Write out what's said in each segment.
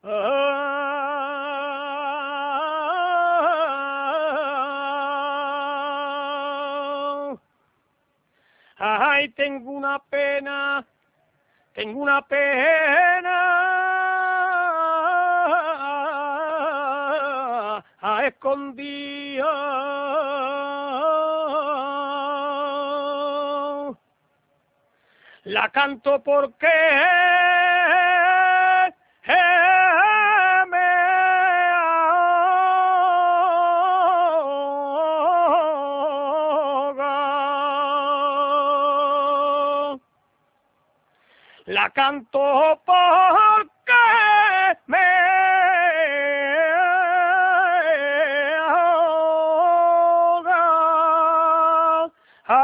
Ay, tengo una pena a escondidas. La canto porque me ahoga. La canto porque me ahoga.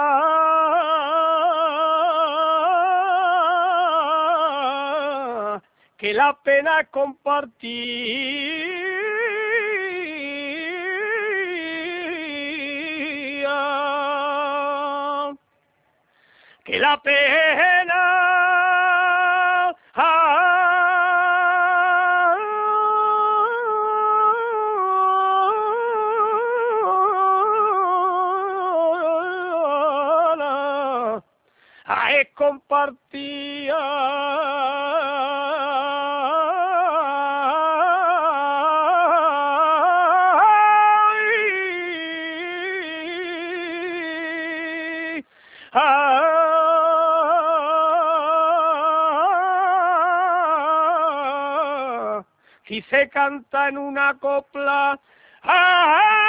Que la pena es compartida, que la pena es compartida. Si se canta en una copla,